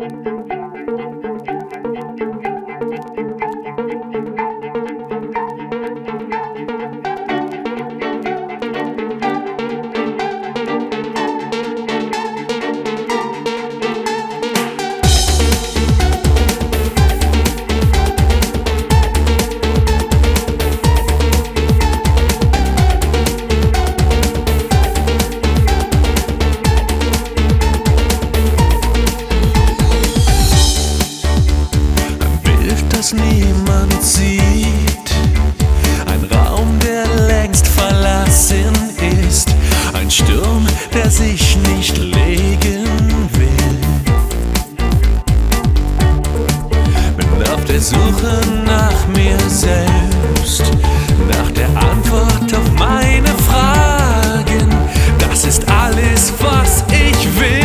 Das niemand sieht, ein Raum, der längst verlassen ist, ein Sturm, der sich nicht legen will. Bin auf der Suche nach mir selbst, nach der Antwort auf meine Fragen. Das ist alles, was ich will.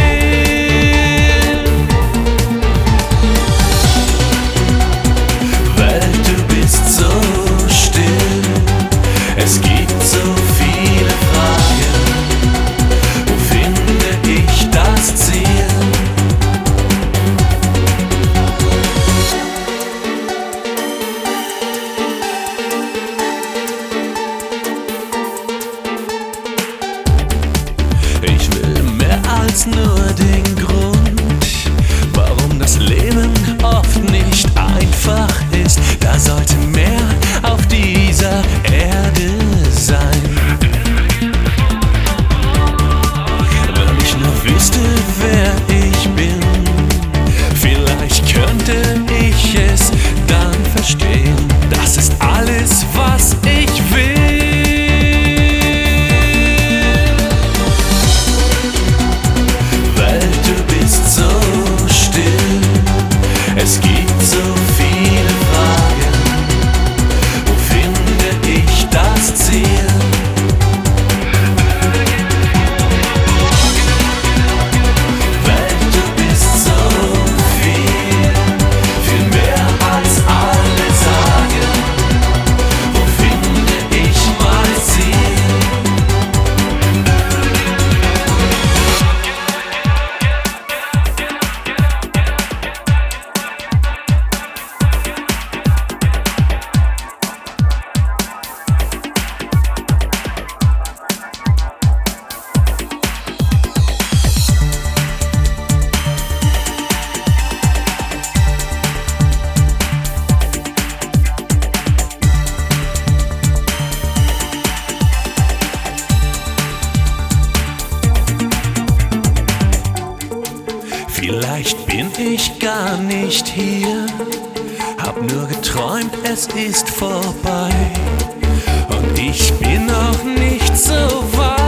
Es gibt so viele Fragen, wo finde ich das Ziel? Ich will mehr als nur den Grund, warum das Leben oft nicht einfach ist. Da sollte mehr auf dieser Erde sein. Wenn ich nur wüsste, wer ich bin, vielleicht könnte ich es dann verstehen. Das ist alles, was ich will. Welt, du bist so still. Es gibt so viele Fragen. Wo finde ich das Ziel? Welt, du bist so viel, viel mehr als alle sagen. Wo finde ich mein Ziel? Vielleicht bin ich gar nicht hier, hab nur geträumt, es ist vorbei. Und ich bin noch nicht so weit.